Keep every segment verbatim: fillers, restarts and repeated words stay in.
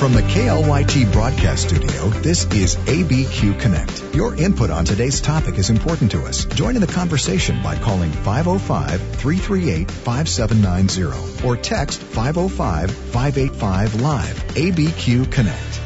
From the K L Y T broadcast studio, this is A B Q Connect. Your input on today's topic is important to us. Join in the conversation by calling five oh five, three three eight, five seven nine zero or text five oh five, five eight five, live. A B Q Connect.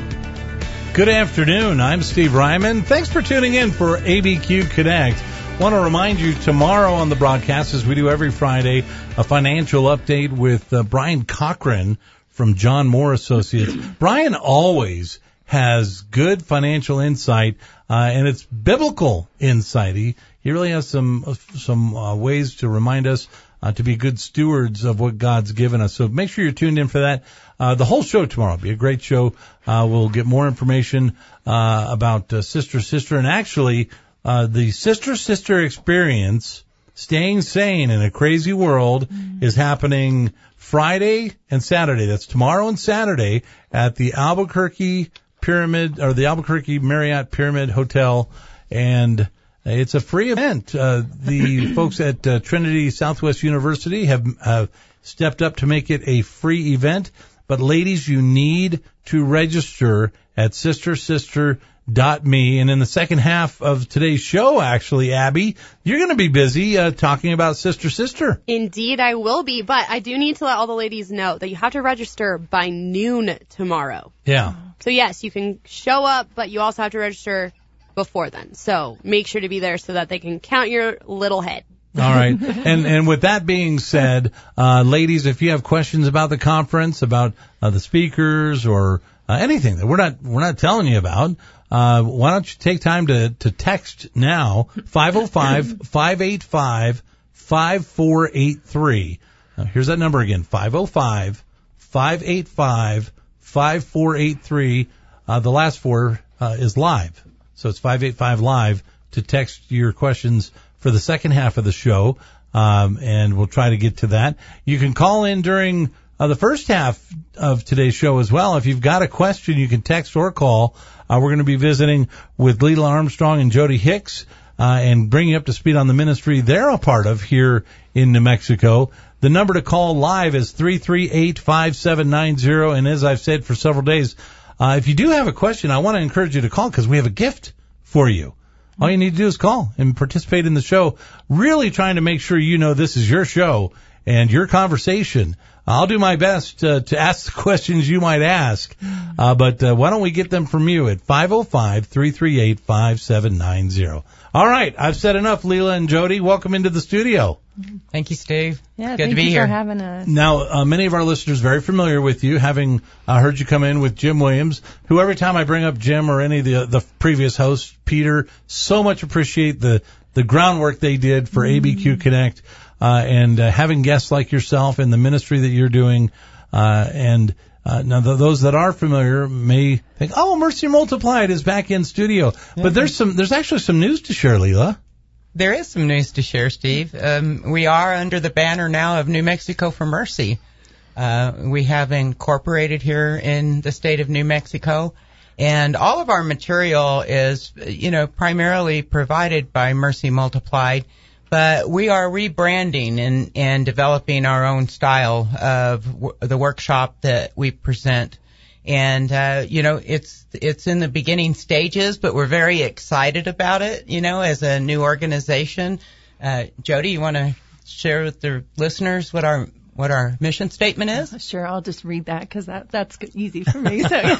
Good afternoon. I'm Steve Ryman. Thanks for tuning in for A B Q Connect. Want to remind you tomorrow on the broadcast, as we do every Friday, a financial update with uh, Brian Cochran from John Moore Associates. Brian always has good financial insight, uh, and it's biblical insight. He, he really has some some uh, ways to remind us uh, to be good stewards of what God's given us. So make sure you're tuned in for that. Uh, the whole show tomorrow will be a great show. Uh, we'll get more information uh, about uh, Sister Sister, and actually uh, the Sister Sister experience, staying sane in a crazy world, mm-hmm. is happening Friday and Saturday. That's tomorrow and Saturday at the Albuquerque Pyramid, or the Albuquerque Marriott Pyramid Hotel, and it's a free event. Uh, the folks at uh, Trinity Southwest University have uh, stepped up to make it a free event. But ladies, you need to register at sister sister dot me. And in the second half of today's show, actually, Abby, you're going to be busy uh, talking about Sister Sister. Indeed, I will be. But I do need to let all the ladies know that you have to register by noon tomorrow. Yeah. So, yes, you can show up, but you also have to register before then. So make sure to be there so that they can count your little head. All right. And and with that being said, uh, ladies, if you have questions about the conference, about uh, the speakers, or uh, anything that we're not we're not telling you about, uh, why don't you take time to, to text now, five oh five, five eight five, five four eight three. Now, here's that number again, five oh five, five eight five, five four eight three. Uh, the last four uh, is live. So it's five eight five live to text your questions for the second half of the show, um, and we'll try to get to that. You can call in during uh, the first half of today's show as well. If you've got a question, you can text or call. Uh, we're going to be visiting with Leela Armstrong and Jody Hicks uh, and bring you up to speed on the ministry they're a part of here in New Mexico. The number to call live is three three eight, five seven nine zero, and as I've said for several days, uh, if you do have a question, I want to encourage you to call because we have a gift for you. All you need to do is call and participate in the show, really trying to make sure you know this is your show and your conversation. I'll do my best uh, to ask the questions you might ask, uh, but uh, why don't we get them from you at five oh five, three three eight, five seven nine zero. All right, I've said enough, Leela and Jody. Welcome into the studio. Thank you, Steve. Yeah, good thank to be you here. for having us. Now, uh, many of our listeners very familiar with you, having uh, heard you come in with Jim Williams, who every time I bring up Jim or any of the the previous hosts, Peter, so much appreciate the the groundwork they did for mm-hmm. A B Q Connect, uh, and uh, having guests like yourself in the ministry that you're doing, uh, and uh, now th- those that are familiar may think, oh, Mercy Multiplied is back in studio, mm-hmm. but there's some there's actually some news to share, Leela. There is some news to share, Steve. Um, we are under the banner now of New Mexico for Mercy. Uh, we have incorporated here in the state of New Mexico, and all of our material is, you know, primarily provided by Mercy Multiplied, but we are rebranding and, and developing our own style of w- the workshop that we present. And, uh, you know, it's, it's in the beginning stages, but we're very excited about it, you know, as a new organization. Uh, Jody, you want to share with the listeners what our, what our mission statement is? Sure, I'll just read that because that, that's easy for me. So,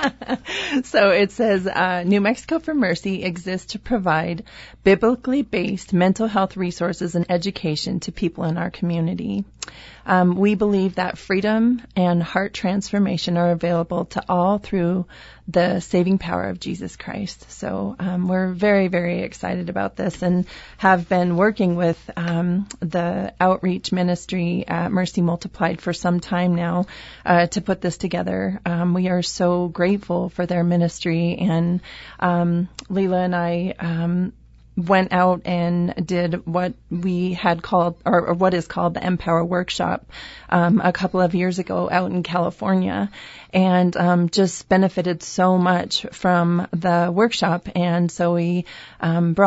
so it says, uh, New Mexico for Mercy exists to provide biblically based mental health resources and education to people in our community. Um, we believe that freedom and heart transformation are available to all through the saving power of Jesus Christ. So um, we're very, very excited about this and have been working with um, the outreach ministry at Mercy Multiplied for some time now uh, to put this together. Um, we are so grateful for their ministry, and um, Leela and I um, went out and did what we had called, or, or what is called the Empower Workshop um, a couple of years ago out in California, and um, just benefited so much from the workshop. And so we um, brought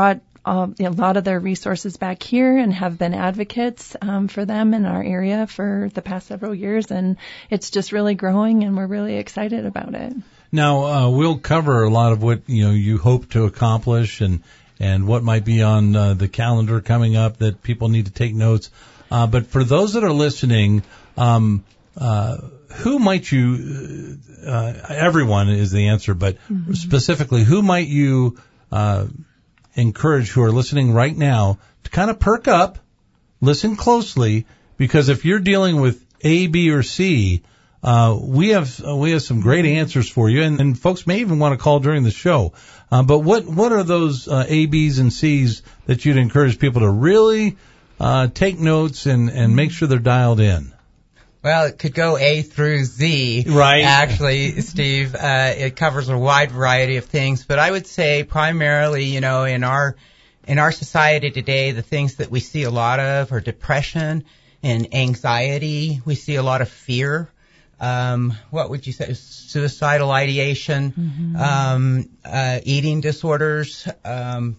all, a lot of their resources back here and have been advocates um, for them in our area for the past several years. And it's just really growing, and we're really excited about it. Now, uh, we'll cover a lot of what, you know, you hope to accomplish and, and what might be on uh, the calendar coming up that people need to take notes. Uh, but for those that are listening, um, uh, who might you, uh, everyone is the answer, but mm-hmm. specifically, who might you uh, encourage who are listening right now to kind of perk up, listen closely, because if you're dealing with A, B, or C, uh, we have uh, we have some great answers for you, and, and folks may even want to call during the show. Uh, but what what are those uh, A, B's, and C's that you'd encourage people to really uh, take notes and, and make sure they're dialed in? Well, it could go A through Z. Right. Actually, Steve, uh, it covers a wide variety of things, but I would say primarily, you know, in our, in our society today, the things that we see a lot of are depression and anxiety. We see a lot of fear. Um, what would you say? Suicidal ideation, mm-hmm. um, uh, eating disorders, um,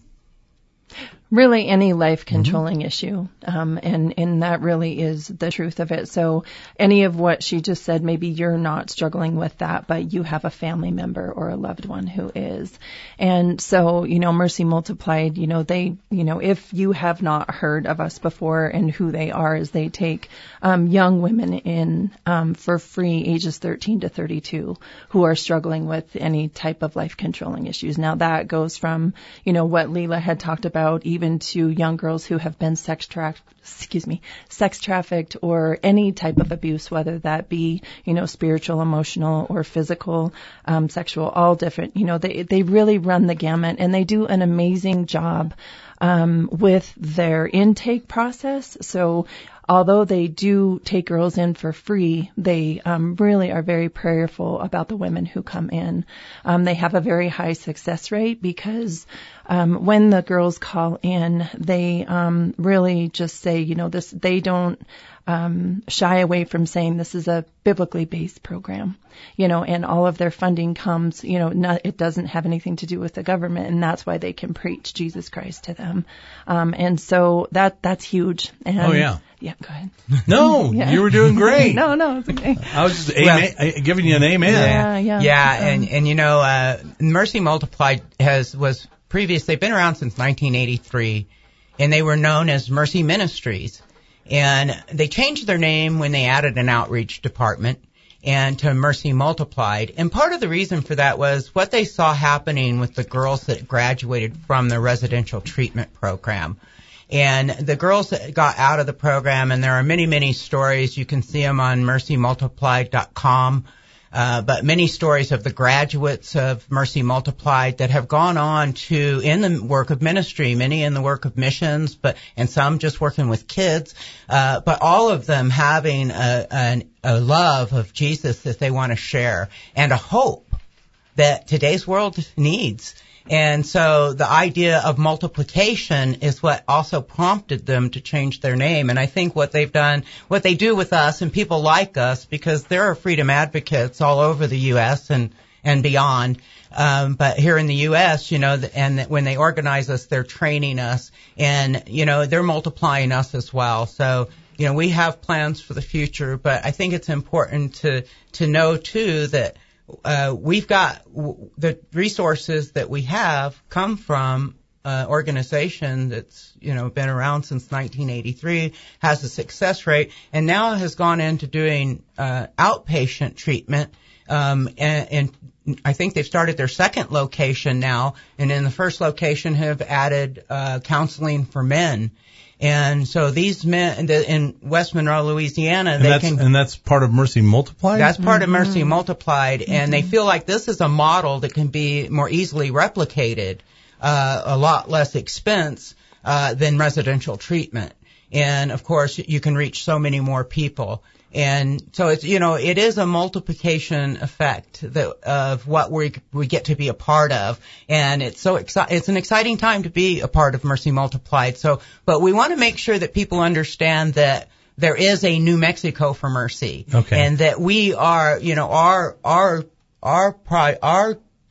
really any life-controlling mm-hmm. issue, um, and and that really is the truth of it. So any of what she just said, maybe you're not struggling with that, but you have a family member or a loved one who is. And so, you know, Mercy Multiplied, you know, they, you know, if you have not heard of us before, and who they are is they take um, young women in um, for free, ages thirteen to thirty-two, who are struggling with any type of life-controlling issues. Now that goes from, you know, what Leila had talked about, even to young girls who have been sex tra- excuse me, sex trafficked or any type of abuse, whether that be, you know, spiritual, emotional, or physical, um, sexual, all different. You know, they they really run the gamut, and they do an amazing job um, with their intake process. So although they do take girls in for free, they um, really are very prayerful about the women who come in. Um, they have a very high success rate because um, when the girls call in, they um, really just say, you know, this. They don't um, shy away from saying this is a biblically based program, you know, and all of their funding comes, you know, not, it doesn't have anything to do with the government, and that's why they can preach Jesus Christ to them. Um, and so that that's huge. And oh yeah. Yeah, go ahead. No, yeah. You were doing great. no, no, it's okay. I was just amen, well, giving you an amen. Yeah, yeah. Yeah, um, and, and you know, uh, Mercy Multiplied has, was previous, they've been around since nineteen eighty-three, and they were known as Mercy Ministries. And they changed their name when they added an outreach department and to Mercy Multiplied. And part of the reason for that was what they saw happening with the girls that graduated from the residential treatment program. And the girls that got out of the program, and there are many, many stories. You can see them on mercy multiplied dot com. Uh, but many stories of the graduates of Mercy Multiplied that have gone on to in the work of ministry, many in the work of missions, but and some just working with kids. Uh, but all of them having a, a, a love of Jesus that they want to share, and a hope that today's world needs. And so the idea of multiplication is what also prompted them to change their name. And I think what they've done, what they do with us and people like us, because there are freedom advocates all over the U S and, and beyond. Um, but here in the U S, you know, and when they organize us, they're training us, and, you know, they're multiplying us as well. So, you know, we have plans for the future, but I think it's important to, to know too that Uh, we've got w- the resources that we have come from an organization that's, you know, been around since nineteen eighty-three, has a success rate, and now has gone into doing uh, outpatient treatment. Um, and, and I think they've started their second location now, and in the first location have added uh, counseling for men. And so these men in West Monroe, Louisiana, and they that's, can. And that's part of Mercy Multiplied? That's part mm-hmm. of Mercy Multiplied. Mm-hmm. And they feel like this is a model that can be more easily replicated, uh, a lot less expense, uh, than residential treatment. And of course, you can reach so many more people. And so it's, you know, it is a multiplication effect that, of what we we get to be a part of. And it's so exci- it's an exciting time to be a part of Mercy Multiplied. So, but we want to make sure that people understand that there is a New Mexico for Mercy. Okay. And that we are, you know, our, our, our, pri- our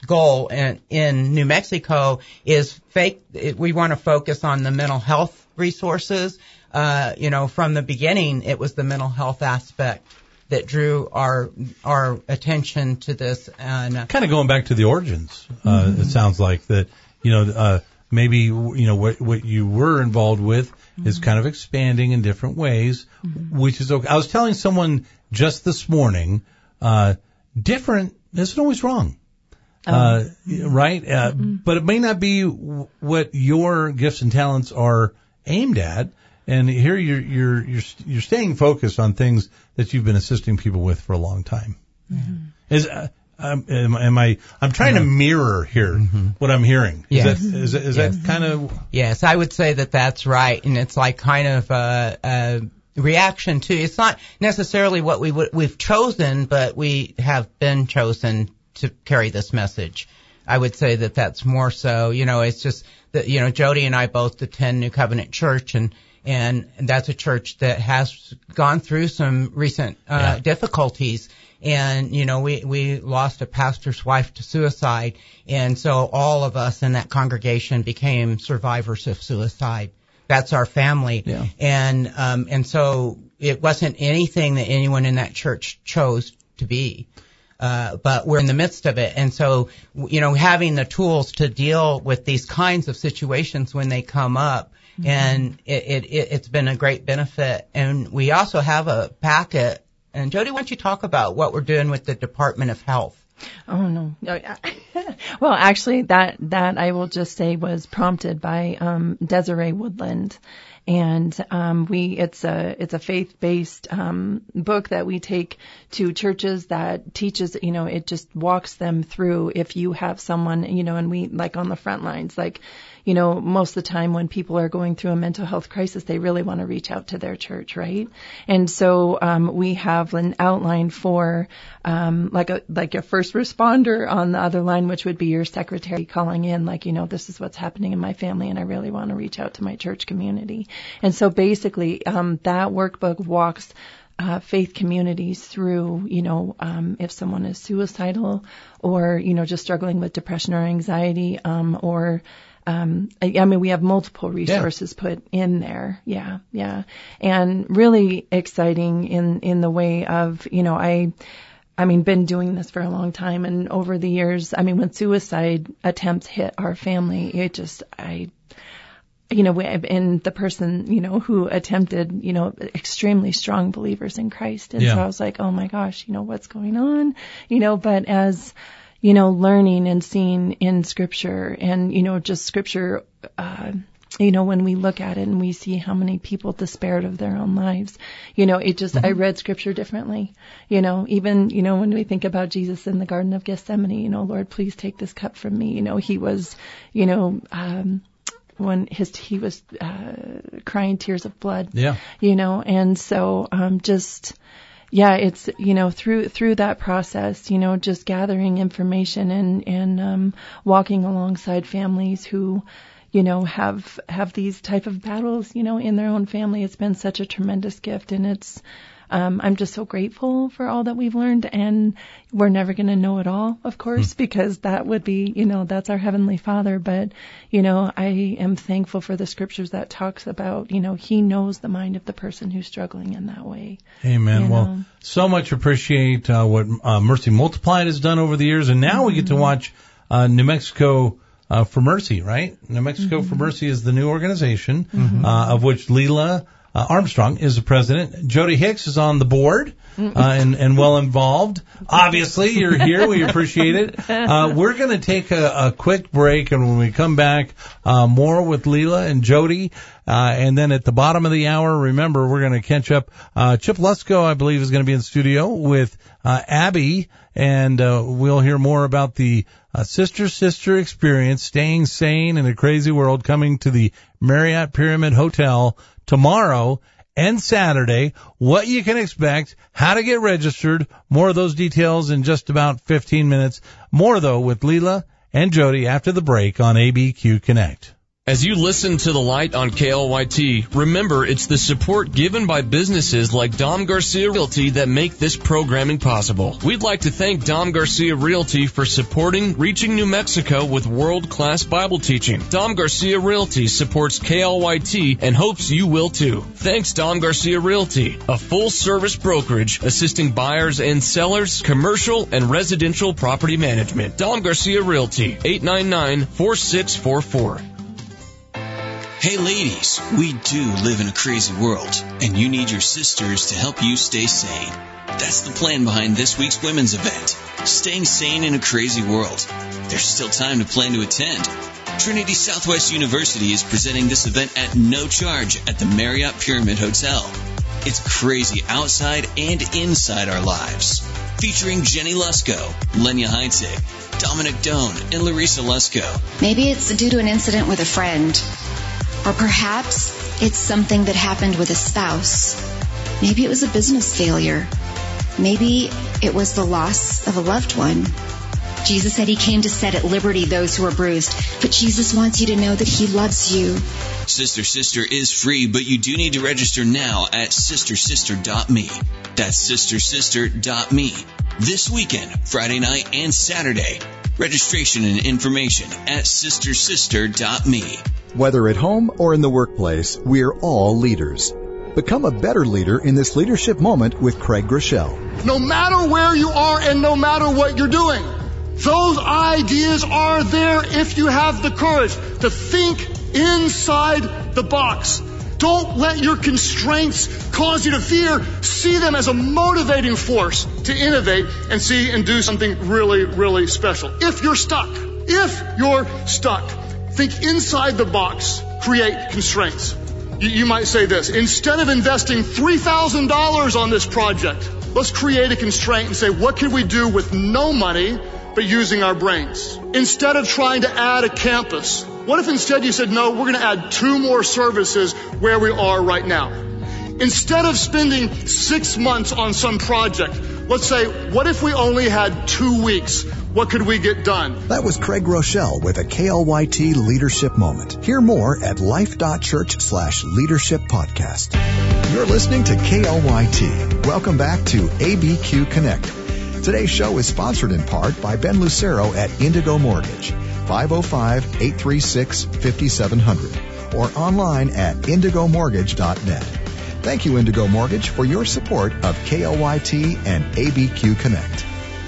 goal in, in New Mexico is fake. We want to focus on the mental health resources. Uh, you know, from the beginning, it was the mental health aspect that drew our our attention to this. And uh, kind of going back to the origins, uh, mm-hmm. it sounds like that. You know, uh, maybe you know what what you were involved with mm-hmm. is kind of expanding in different ways, mm-hmm. which is okay. I was telling someone just this morning, uh, different isn't always wrong. Oh. Uh, right? Uh, mm-hmm. But it may not be w- what your gifts and talents are aimed at. And here you're, you're, you're, you're staying focused on things that you've been assisting people with for a long time. Mm-hmm. Is, uh, um, am, am I, I'm trying mm-hmm. to mirror here mm-hmm. what I'm hearing. Is yes. that, is, is yes. that kind of? Yes, I would say that that's right. And it's like kind of a, a reaction to, it's not necessarily what we would, we've chosen, but we have been chosen to carry this message. I would say that that's more so, you know, it's just that, you know, Jody and I both attend New Covenant Church, and, and that's a church that has gone through some recent, uh, yeah. difficulties. And, you know, we, we lost a pastor's wife to suicide. And so all of us in that congregation became survivors of suicide. That's our family. Yeah. And, um, and so it wasn't anything that anyone in that church chose to be. Uh, but we're in the midst of it. And so, you know, having the tools to deal with these kinds of situations when they come up, mm-hmm. and it, it, it, it's been a great benefit. And we also have a packet. And Jody, why don't you talk about what we're doing with the Department of Health? Oh, no. Oh, yeah. Well, actually, that, that I will just say was prompted by um, Desiree Woodland. And um, we it's a it's a faith-based um, book that we take to churches that teaches, you know, it just walks them through if you have someone, you know, and we like on the front lines, like, you know, most of the time when people are going through a mental health crisis, they really want to reach out to their church, right? And so um, we have an outline for um, like a like a first responder on the other line, which would be your secretary calling in, like, you know, this is what's happening in my family, and I really want to reach out to my church community. And so basically, um, that workbook walks uh, faith communities through, you know, um, if someone is suicidal or, you know, just struggling with depression or anxiety, um, or Um, I, I mean, we have multiple resources yeah. put in there. Yeah, yeah. And really exciting in, in the way of, you know, I, I mean, been doing this for a long time, and over the years, I mean, when suicide attempts hit our family, it just, I, you know, and the person, you know, who attempted, you know, extremely strong believers in Christ. And yeah. so I was like, oh my gosh, you know, what's going on? You know, but as, you know, learning and seeing in Scripture, and, you know, just Scripture, uh, you know, when we look at it and we see how many people despaired of their own lives, you know, it just, mm-hmm. I read Scripture differently. You know, even, you know, when we think about Jesus in the Garden of Gethsemane, you know, Lord, please take this cup from me. You know, he was, you know, um, when his, he was, uh, crying tears of blood. Yeah. You know, and so, um, just, yeah, it's, you know, through, through that process, you know, just gathering information and, and, um, walking alongside families who, you know, have, have these type of battles, you know, in their own family. It's been such a tremendous gift, and it's, um, I'm just so grateful for all that we've learned, and we're never going to know it all, of course, mm. because that would be, you know, that's our Heavenly Father. But, you know, I am thankful for the Scriptures that talks about, you know, He knows the mind of the person who's struggling in that way. Amen. You know? Well, so much appreciate uh, what uh, Mercy Multiplied has done over the years, and now mm-hmm. we get to watch uh, New Mexico uh, for Mercy, right? New Mexico mm-hmm. for Mercy is the new organization, mm-hmm. uh, of which Leela Uh, Armstrong is the president. Jody Hicks is on the board, uh, and, and well involved. Obviously, you're here. We appreciate it. Uh, we're going to take a, a quick break, and when we come back, uh, more with Leela and Jody. Uh, and then at the bottom of the hour, remember, we're going to catch up. Uh, Chip Lusko, I believe, is going to be in the studio with, uh, Abby, and, uh, we'll hear more about the, uh, sister-sister experience, staying sane in a crazy world, coming to the Marriott Pyramid Hotel tomorrow and Saturday, what you can expect, how to get registered, more of those details in just about fifteen minutes. More, though, with Leela and Jody after the break on A B Q Connect. As you listen to The Light on K L Y T, remember it's the support given by businesses like Dom Garcia Realty that make this programming possible. We'd like to thank Dom Garcia Realty for supporting Reaching New Mexico with world-class Bible teaching. Dom Garcia Realty supports K L Y T and hopes you will too. Thanks, Dom Garcia Realty, a full-service brokerage assisting buyers and sellers, commercial and residential property management. Dom Garcia Realty, eight nine nine, four six four four. Hey ladies, we do live in a crazy world, and you need your sisters to help you stay sane. That's the plan behind this week's women's event, Staying Sane in a Crazy World. There's still time to plan to attend. Trinity Southwest University is presenting this event at no charge at the Marriott Pyramid Hotel. It's crazy outside and inside our lives. Featuring Jenny Lusko, Lenya Heitzig, Dominic Doan, and Larissa Lusko. Maybe it's due to an incident with a friend. Or perhaps it's something that happened with a spouse. Maybe it was a business failure. Maybe it was the loss of a loved one. Jesus said he came to set at liberty those who are bruised, but Jesus wants you to know that he loves you. Sister Sister is free, but you do need to register now at sister sister dot me. That's sister sister dot me. This weekend, Friday night and Saturday. Registration and information at sister sister dot me. Whether at home or in the workplace, we're all leaders. Become a better leader in this leadership moment with Craig Groeschel. No matter where you are and no matter what you're doing, those ideas are there if you have the courage to think inside the box. Don't let your constraints cause you to fear. See them as a motivating force to innovate and see and do something really, really special. If you're stuck, if you're stuck, think inside the box, create constraints. You, you might say this, instead of investing three thousand dollars on this project, let's create a constraint and say, what can we do with no money but using our brains? Instead of trying to add a campus, what if instead you said, no, we're going to add two more services where we are right now? Instead of spending six months on some project, let's say, what if we only had two weeks? What could we get done? That was Craig Groeschel with a K L Y T Leadership Moment. Hear more at life.church slash leadership podcast. You're listening to K L Y T. Welcome back to A B Q Connect. Today's show is sponsored in part by Ben Lucero at Indigo Mortgage, five oh five, eight three six, five seven zero zero, or online at indigo mortgage dot net. Thank you, Indigo Mortgage, for your support of K L Y T and A B Q Connect.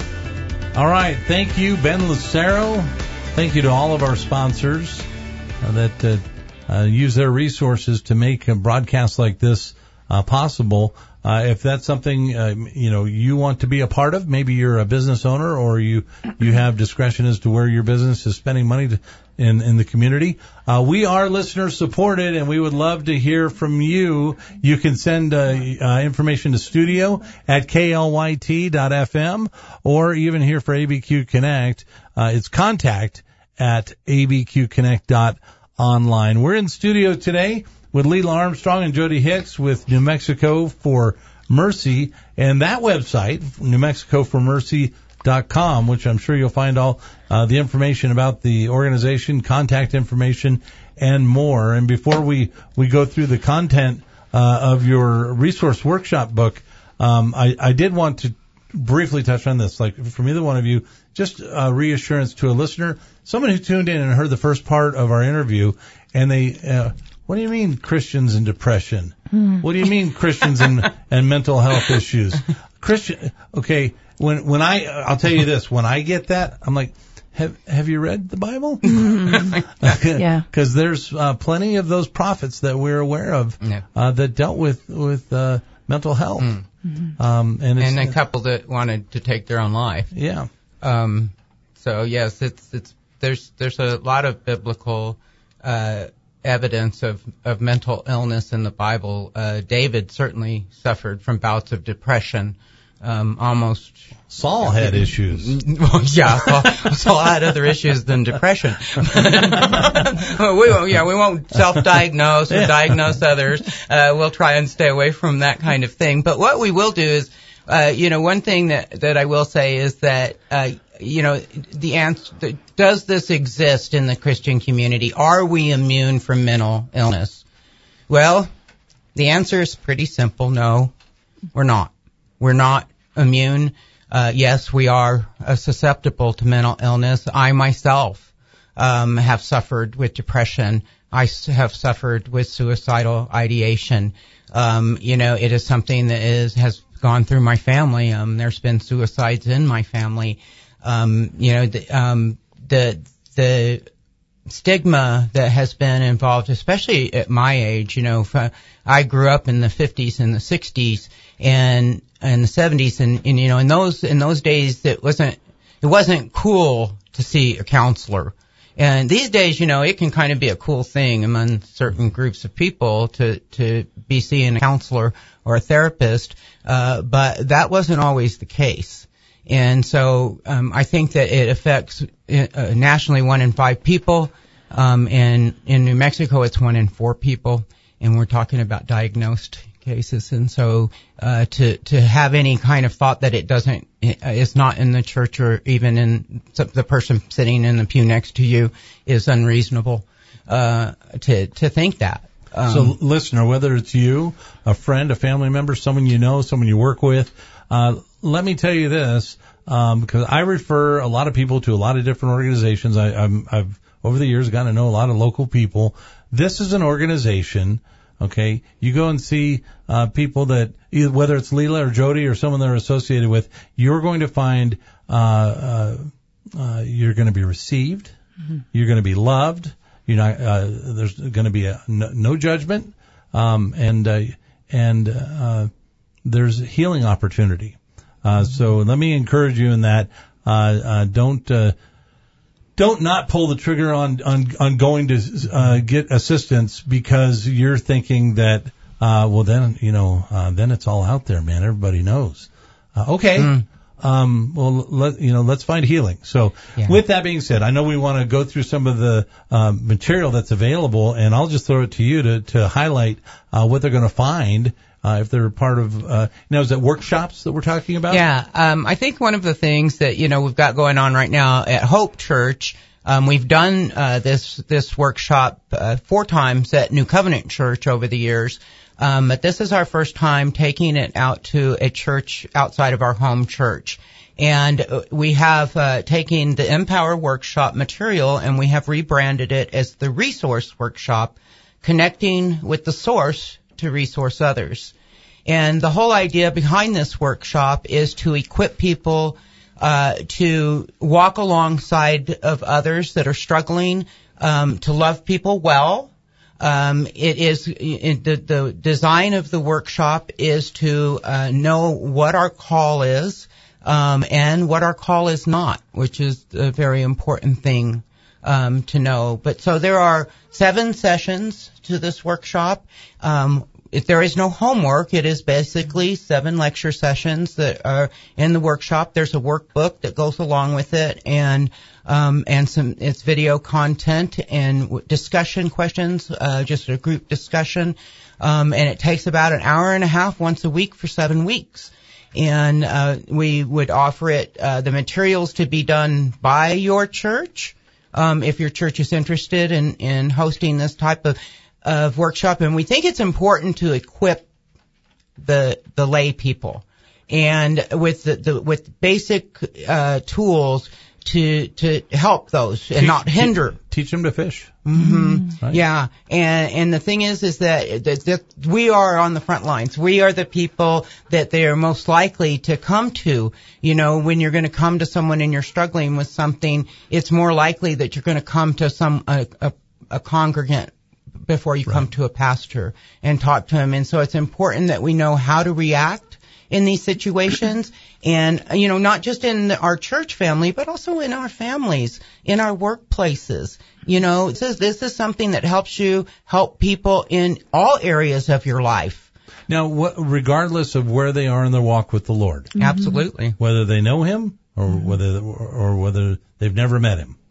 All right. Thank you, Ben Lucero. Thank you to all of our sponsors uh, that uh, uh, use their resources to make a broadcast like this uh, possible. Uh, if that's something, uh, you know, you want to be a part of, maybe you're a business owner or you, you have discretion as to where your business is spending money to, in, in the community. Uh, we are listener supported and we would love to hear from you. You can send, uh, uh information to studio at K L Y T dot F M or even here for A B Q Connect, uh, it's contact at A B Q connect dot online. We're in studio today with Leila Armstrong and Jody Hicks with New Mexico for Mercy, and that website, new mexico for mercy dot com, which I'm sure you'll find all uh, the information about the organization, contact information, and more. And before we, we go through the content uh, of your resource workshop book, um, I, I did want to briefly touch on this. Like, from either one of you, just uh, reassurance to a listener, someone who tuned in and heard the first part of our interview, and they... Uh, What do you mean Christians and depression? Hmm. What do you mean Christians and, and mental health issues? Christian, okay, when, when I, I'll tell you this, when I get that, I'm like, have, have you read the Bible? Yeah. Cause there's, uh, plenty of those prophets that we're aware of, Yeah. uh, that dealt with, with, uh, mental health. Mm. Um, and it's, And a couple that wanted to take their own life. yeah. Um, so yes, it's, it's, there's, there's a lot of biblical, uh, evidence of, of mental illness in the Bible. Uh, David certainly suffered from bouts of depression, um, almost. Saul had issues. Well, yeah, Saul, Saul had other issues than depression. we won't, yeah, we won't self-diagnose or diagnose others. Uh, we'll try and stay away from that kind of thing. But what we will do is, uh, you know, one thing that, that I will say is that, uh, you know, the answer, does this exist in the Christian community? Are we immune from mental illness? Well, the answer is pretty simple. No, we're not. We're not immune. Uh, yes, we are uh, susceptible to mental illness. I myself um, have suffered with depression. I s- have suffered with suicidal ideation. Um, you know, it is something that is has gone through my family. Um, there's been suicides in my family. Um, you know, the, um, the the stigma that has been involved, especially at my age. You know, if I grew up in the fifties and the sixties and and the seventies, and, and you know, in those in those days, it wasn't it wasn't cool to see a counselor. And these days, you know, it can kind of be a cool thing among certain groups of people to, to be seeing a counselor or a therapist, uh, but that wasn't always the case. And so, um, I think that it affects uh, nationally one in five people, um, and in New Mexico it's one in four people, and we're talking about diagnosed cases. And so, uh, to, to have any kind of thought that it doesn't, it's not in the church or even in the person sitting in the pew next to you is unreasonable, uh, to, to think that. Um, so listener, whether it's you, a friend, a family member, someone you know, someone you work with, uh, let me tell you this, um, because I refer a lot of people to a lot of different organizations. I, I'm, I've, over the years, gotten to know a lot of local people. This is an organization. Okay, you go and see uh, people that, either, whether it's Leela or Jody or someone they're associated with, you're going to find uh, uh, uh, you're going to be received, mm-hmm. you're going to be loved. You're not. Uh, there's going to be a, no, no judgment, um, and uh, and uh, there's healing opportunity. Uh, mm-hmm. So let me encourage you in that. Uh, uh, don't. Uh, Don't not pull the trigger on on, on going to uh, get assistance because you're thinking that, uh, well, then, you know, uh, then it's all out there, man. Everybody knows. Uh, okay. Mm. Um, well, let, you know, let's find healing. So yeah. With that being said, I know we want to go through some of the um, material that's available, and I'll just throw it to you to, to highlight uh, what they're going to find. Uh, if they're part of, uh, now is that workshops that we're talking about? Yeah, um, I think one of the things that, you know, we've got going on right now at Hope Church, um, we've done, uh, this, this workshop, uh, four times at New Covenant Church over the years. Um, but this is our first time taking it out to a church outside of our home church. And we have, uh, taken the Empower Workshop material and we have rebranded it as the Resource Workshop, connecting with the source to resource others. And the whole idea behind this workshop is to equip people uh, to walk alongside of others that are struggling, um, to love people well. Um, it is it, the, the design of the workshop is to uh, know what our call is um, and what our call is not, which is a very important thing um, to know. But so there are seven sessions to this workshop. Um, If there is no homework, it is basically seven lecture sessions that are in the workshop. There's a workbook that goes along with it, and um, and some it's video content and discussion questions, uh, just a group discussion, um, and it takes about an hour and a half once a week for seven weeks. And uh, we would offer it uh, the materials to be done by your church, um, if your church is interested in in hosting this type of of workshop, and we think it's important to equip the the lay people and with the, the with basic uh tools to to help those and teach, not hinder. Teach, teach them to fish. Mm-hmm. Right. Yeah, and and the thing is, is that, that that we are on the front lines. We are the people that they are most likely to come to. You know, when you're going to come to someone and you're struggling with something, it's more likely that you're going to come to some a, a, a congregant before you right. come to a pastor and talk to him. And so it's important that we know how to react in these situations and, you know, not just in our church family, but also in our families, in our workplaces. You know, it says this is something that helps you help people in all areas of your life. Now, what, regardless of where they are in their walk with the Lord. Mm-hmm. Absolutely. Whether they know him or whether, or whether they've never met him.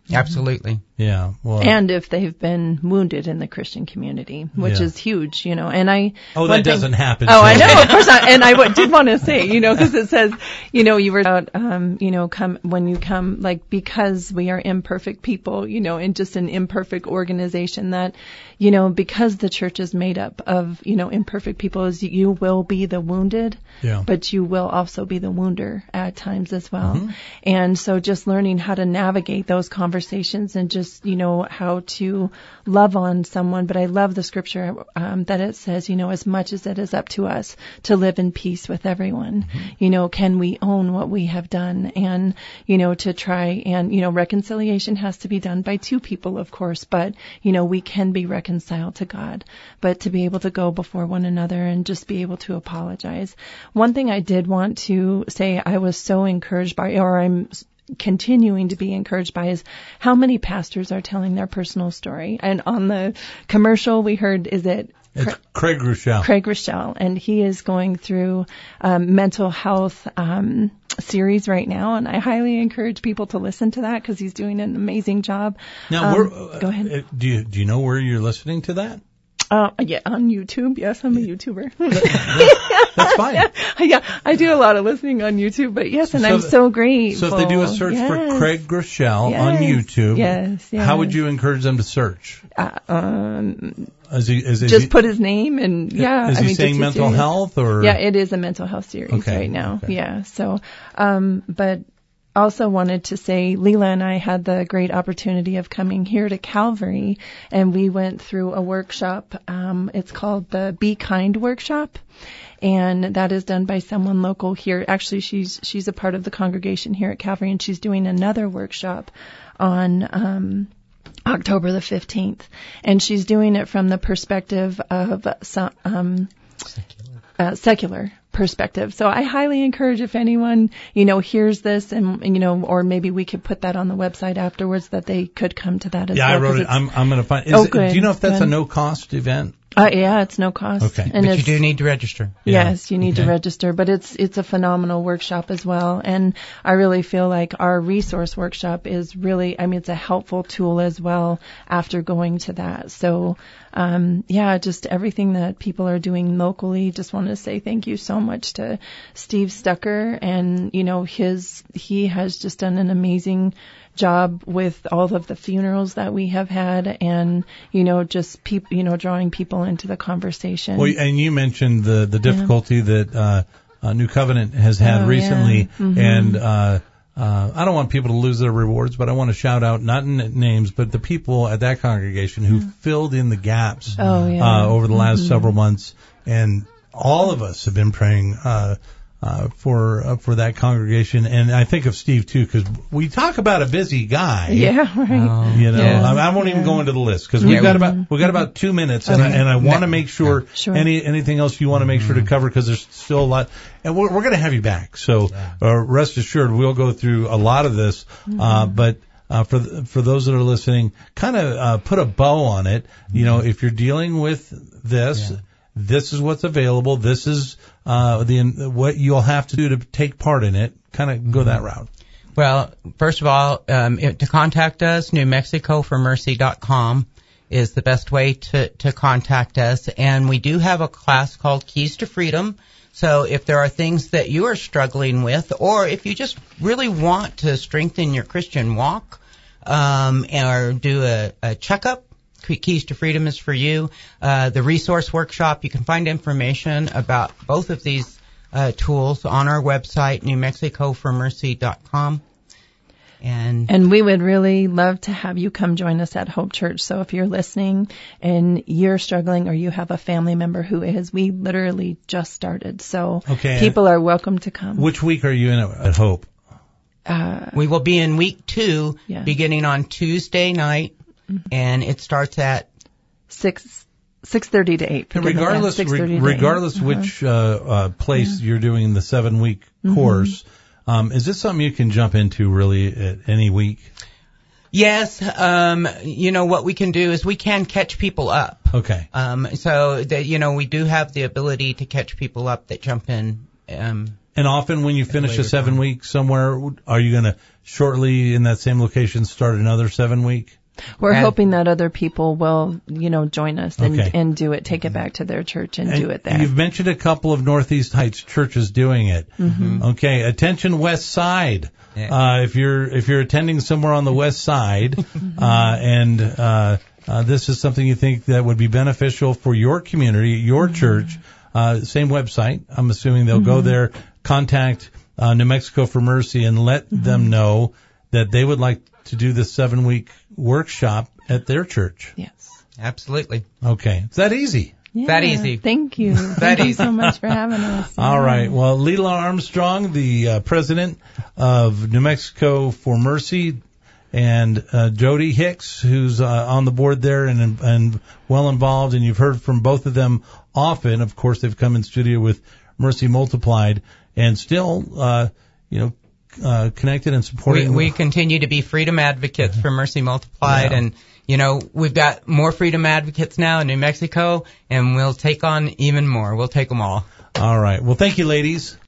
Absolutely. Yeah. Well, and if they've been wounded in the Christian community, which Yeah. is huge, you know. And I oh, one that thing- doesn't happen. Oh, so- I know, of course not. And I w- did want to say, you know, because it says, you know, you were about, um, you know, come when you come, like, because we are imperfect people, you know, in just an imperfect organization, that, you know, because the church is made up of, you know, imperfect people, is you will be the wounded, Yeah. but you will also be the wounder at times as well. Mm-hmm. And so just learning how to navigate those conversations and just, you know, how to love on someone. But I love the scripture um, that it says, you know, as much as it is up to us to live in peace with everyone, Mm-hmm. you know, can we own what we have done? And, you know, to try and, you know, reconciliation has to be done by two people, of course, but, you know, we can be reconciled to God, but to be able to go before one another and just be able to apologize. One thing I did want to say I was so encouraged by, or I'm continuing to be encouraged by, is how many pastors are telling their personal story. And on the commercial we heard, is it It's Craig Rochelle. Craig Rochelle, and he is going through um, mental health um, series right now, and I highly encourage people to listen to that because he's doing an amazing job. Now, Um, we're, go ahead. uh, do you do you know where you're listening to that? Uh, yeah, on YouTube. Yes, I'm a YouTuber. That's fine. Yeah, I do a lot of listening on YouTube, but yes, and So I'm the- so grateful. So if they do a search Yes. for Craig Rochelle on Yes. YouTube, Yes, yes. how would you encourage them to search? Uh, um, Is he, is, is just he, put his name and yeah. Is I he mean, saying just his mental series. health or? Yeah, it is a mental health series Okay, right now. okay. Yeah. So, um, but also wanted to say, Leela and I had the great opportunity of coming here to Calvary, and we went through a workshop. Um, it's called the Be Kind workshop. And that is done by someone local here. Actually, she's she's a part of the congregation here at Calvary, and she's doing another workshop on um, October the fifteenth. And she's doing it from the perspective of some, um, uh, secular perspective. So I highly encourage, if anyone, you know, hears this and, you know, or maybe we could put that on the website afterwards, that they could come to that as Yeah, well. I wrote 'cause it. it's- I'm I'm going to find. Is Oh, it, good, do you know if that's a good. no cost event? Uh, yeah, it's no cost. Okay. And But you it's, do need to register. Yeah. Yes, you need Okay. to register, but it's it's a phenomenal workshop as well. And I really feel like our resource workshop is really, I mean, it's a helpful tool as well after going to that. So, um, yeah, just everything that people are doing locally. Just want to say thank you so much to Steve Stucker, and you know, his he has just done an amazing job with all of the funerals that we have had, and you know, just people, you know, drawing people into the conversation. Well, and you mentioned the the difficulty that uh, uh, New Covenant has had Oh, recently, yeah. Mhm. and uh, uh, I don't want people to lose their rewards, but I want to shout out not in names, but the people at that congregation who filled in the gaps Oh, yeah. uh, over the last Mhm. several months, and all of us have been praying. Uh, Uh, for uh, for that congregation, and I think of Steve too, because we talk about a busy guy. Yeah, right. You know, Yes. I, I won't even Yeah. go into the list because we've Yeah, got we- about we've got about two minutes, and I, Okay. and I want to make sure Sure. any anything else you want to make sure to cover, because there's still a lot, and we're we're going to have you back. So uh, rest assured, we'll go through a lot of this. Uh, but uh, for th- for those that are listening, kind of uh, put a bow on it. You know, if you're dealing with this. Yeah. This is what's available. This is uh, the what you'll have to do to take part in it. Kind of go that route. Well, first of all, um, it, to contact us, new mexico for mercy dot com is the best way to, to contact us. And we do have a class called Keys to Freedom. So if there are things that you are struggling with, or if you just really want to strengthen your Christian walk, um, or do a, a checkup, Keys to Freedom is for you. Uh, the resource workshop, you can find information about both of these uh, tools on our website, new mexico for mercy dot com. And, And we would really love to have you come join us at Hope Church. So if you're listening and you're struggling, or you have a family member who is, we literally just started. So Okay. people are welcome to come. Which week are you in at, at Hope? Uh, we will be in week two, Yeah. beginning on Tuesday night, and it starts at six six thirty to eight. And regardless, re- regardless which uh, uh, place you're doing the seven week course, um, is this something you can jump into really at any week? Yes, um, you know, what we can do is we can catch people up. Okay. Um, so that, you know, we do have the ability to catch people up that jump in, um, And often when you finish a seven week somewhere, are you going to shortly in that same location start another seven week? We're And- hoping that other people will, you know, join us and, Okay. and do it, take it back to their church and, And do it there. You've mentioned a couple of Northeast Heights churches doing it. Mm-hmm. Okay, attention West Side. Yeah. Uh, if you're if you're attending somewhere on the West Side, uh, and uh, uh, this is something you think that would be beneficial for your community, your Mm-hmm. church, uh, same website. I'm assuming they'll go there, contact uh, New Mexico for Mercy, and let Mm-hmm. them know that they would like to do this seven week workshop at their church. Yes. Absolutely. Okay, it's that easy. Yeah, That easy. Thank you. Thank you so much for having us. All right. Well, Leela Armstrong, the uh, president of New Mexico for Mercy, and uh, Jody Hicks, who's uh, on the board there and and well involved, and you've heard from both of them often. Of course, they've come in studio with Mercy Multiplied, and still, uh, you know, uh, connected and We, supporting. we continue to be freedom advocates for Mercy Multiplied, Yeah. and you know we've got more freedom advocates now in New Mexico, and we'll take on even more. We'll take them all. All right. Well, thank you, ladies.